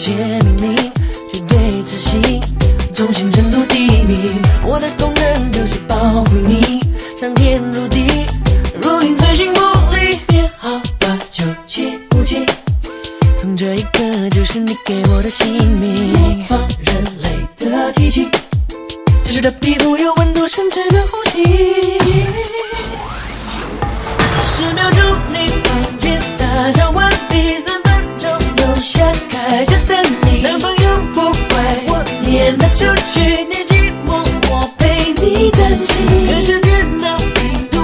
些命令，绝对自信，忠心程度第一名。我的功能就是保护你，上天入地，如影随形不离。别好吧，就切不弃，从这一刻就是你给我的姓名。模仿人类的机器，真实的皮肤有温度，深沉的呼吸。10秒钟你房间大小完。